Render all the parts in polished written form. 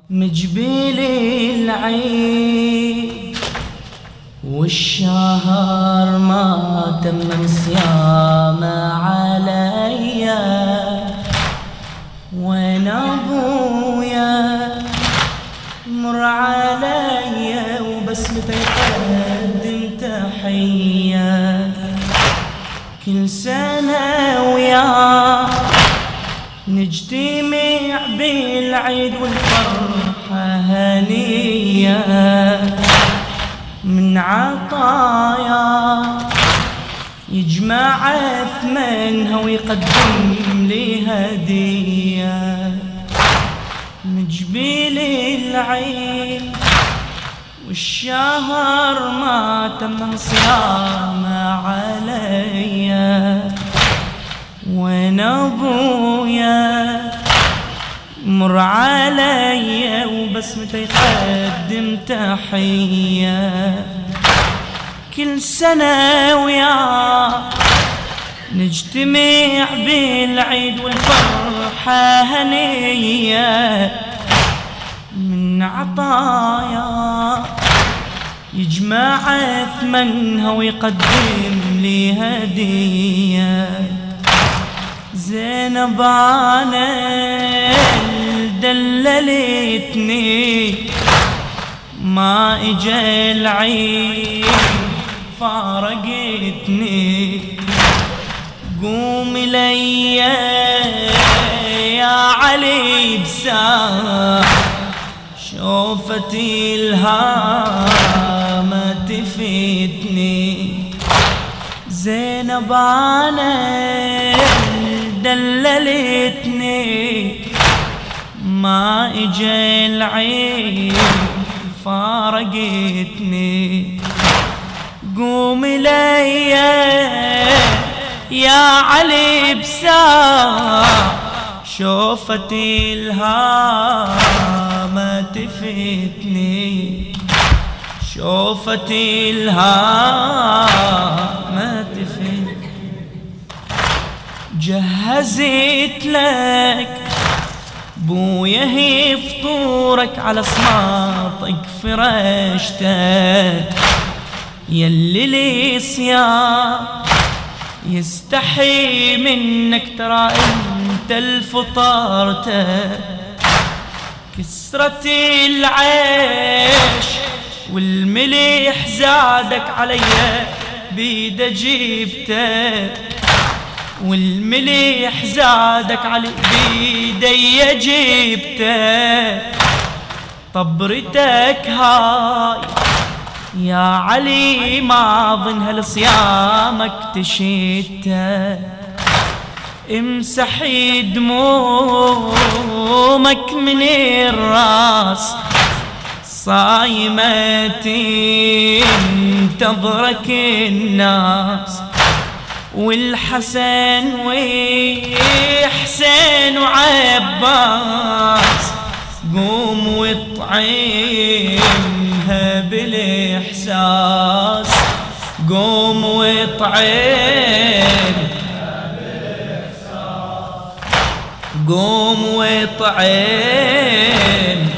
مجبيل العيد والشهر ما تم صيامه عليا، وين ابويا مر عليا وبسمته يقدم تحية. كل سنة وياه نجتمع بالعيد والفرحة هنية، من عطايا يجمع ثمنها ويقدم لي هدية. مجبيل العيد والشهر ما تم صيامه عليا، وين ابويا مر عليا وبسمته يقدم تحية. كل سنة وياه نجتمع بالعيد والفرحة هنية، من عطايا يجمع ثمنها ويقدم لي هدية. زينب انا دللتني ما اجى العيد فارقتني، قوم لي يا علي بساعة شوفتي الهامة تفيتني. زينب انا دللتني ما اجى العيد فارقتني، قوم لي يا علي بساعة شوفتي الهامة تفيتني، شوفتي الهامة تفيتني. جهزت لك بويا هي فطورك على صماطك فرشتك، يلي لي صيام يستحي منك ترى انت الفطرتك. كسرت العيش والمليح زادك عليا بيد جبتك، والمليح زادك علي بيدي جبتك. طبرتك هاي يا علي ما ظنها لصيامك تشتت، امسحي دمومك من الراس صايمة تنتظرك الناس. والحسن وحسين وعباس قوم واطعمها بالإحساس، قوم واطعمها بالإحساس، قوم واطعمها.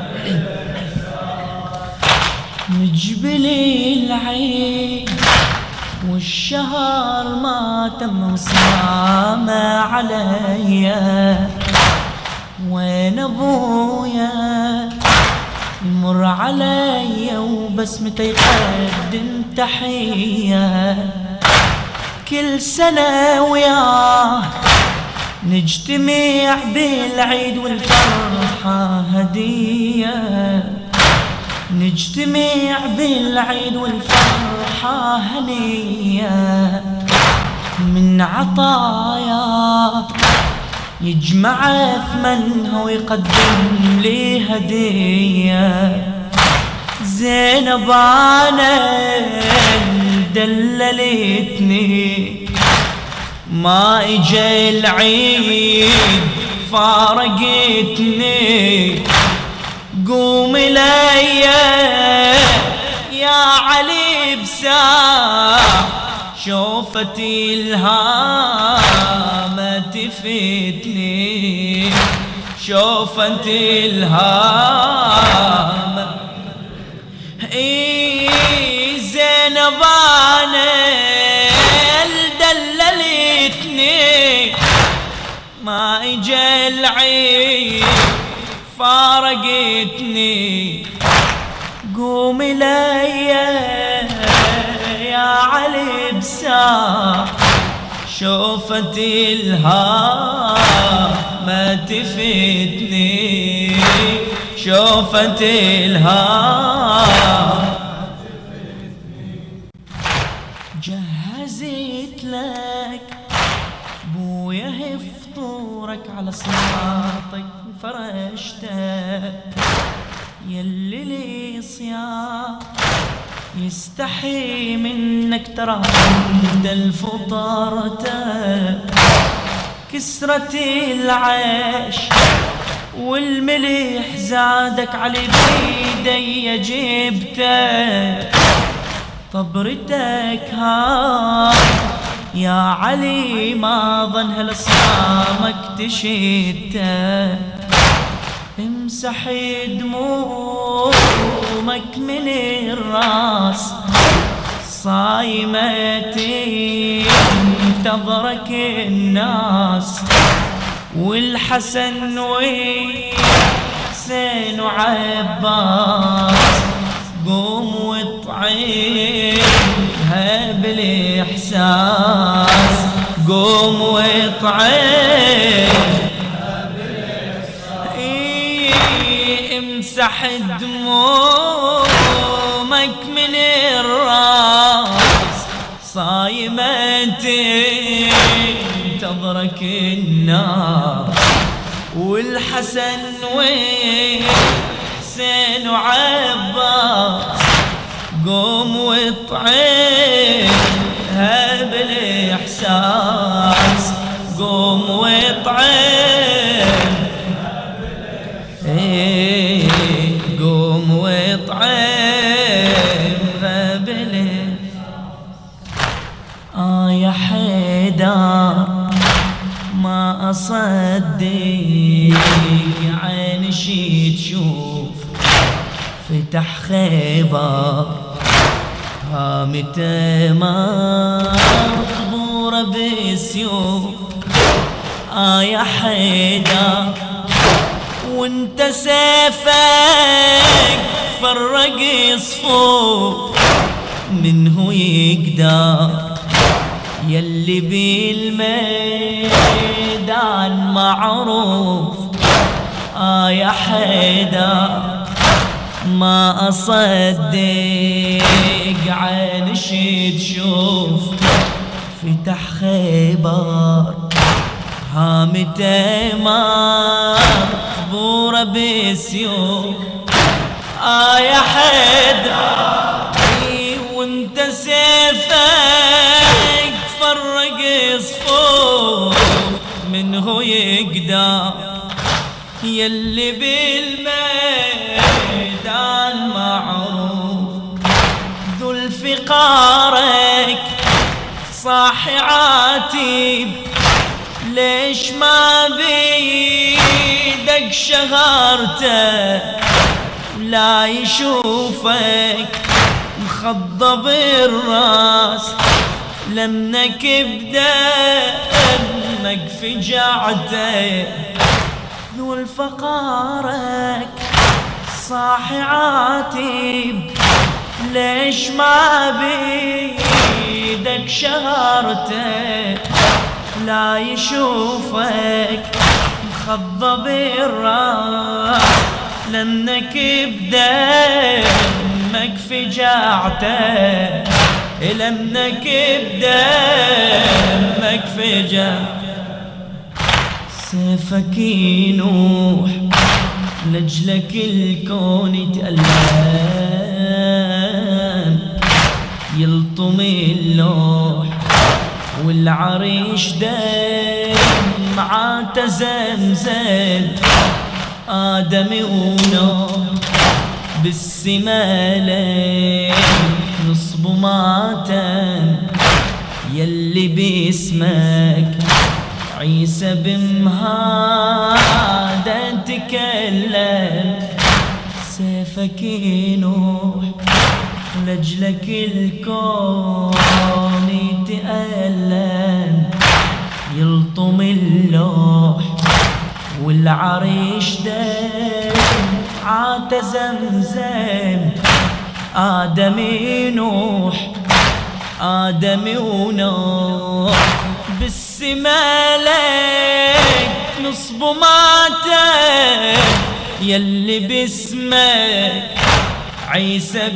مجبل العيد والشهر ما تم صيامه عليا، وين ابويا يمر عليا وبسمته يقدم تحية. كل سنة وياه نجتمع بالعيد والفرحة هدية، نجتمع بالعيد والفرحة هنية، من عطايا يجمع ثمنها ويقدم لي هدية. زينب انا دللتني ما اجى العيد فارقتني، قوم لي يا علي بساعة شوفتي الهامة تفيتني، شوفتي الهامة العين فارقتني قوم ليا يا علي بساح شوفت الهام ما تفيدني شوفت الهام جهزت لك بويا فطورك على صراطك فرشته يلي لي صيام يستحي منك ترى انت الفطرته كسرة العيش والملح زادك على بيدي جبته طبرتك ها يا علي ما ظن هالصامك تشته امسح دمومك من الراس صايمتي انتظرك الناس والحسن وحسين وعباس قوم واطعمها بالاحساس قوم واطعمها امسح دمومك من الراس صايمتي انتظرك النار والحسن وحسين وعباس قوم واطعمها بالاحساس قوم واطعمها قوم واطعمها بالاحساس يا حيدر ما أصدق عين شي تشوف فتح خيبر هامته مقبورة بالسيوف يا حيدر وانت سيفك فرق صفوف منه يقدر يلي بالميدان معروف يا حيدر ما أصدق عين شي تشوف فتح خيبر هامته مقبورة بالسيوف يا حيدر وانت سيفك فرق صفوف منه يقدر يلي بالميدان معروف ذو الفقارك صاحي عاتب ليش ما بيدك شهرته لا يشوفك مخضب الراس لمنك بدمك فجعته ذو الفقارك صاحي عاتب ليش ما بيدك شهرته لا يشوفك مخضب الراس لمنك بدمك فجعته لمنك بدمك فجعته سيفك ينوح لجلك الكون يتألم يلطم اللوح والعريش دمعاته زمزم آدم ونوح بالسمالين نصب ماتم يلي باسمك عيسى بمهادة تكلم سيفك ينوح لجلك الكون يتألم يلطم اللوح والعريش دمعات زمزم آدمي نوح آدمي ونوح بالسما لك نصب ماتم يلي باسمك عيسى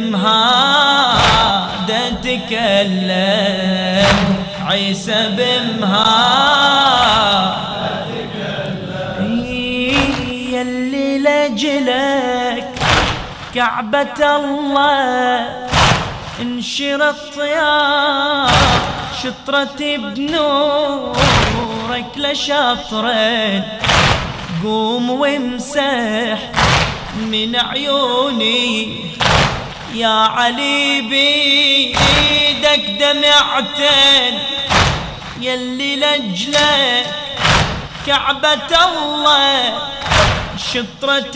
بمهادة تكلم عيسى بمهادة تكلم يلي لجلك كعبة الله انشرت يا شطرة بنورك لشطرين قوم وامسح من عيوني يا علي بيدك دمعتين يلي لجلك كعبة الله شطرة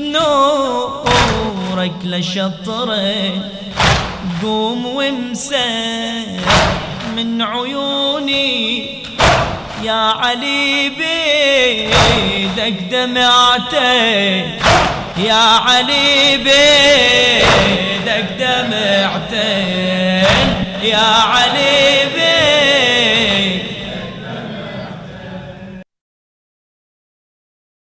بنورك لشطرين قوم وامسح من عيوني يا علي بيدك دمعتين يا علي بيدك دمعتين يا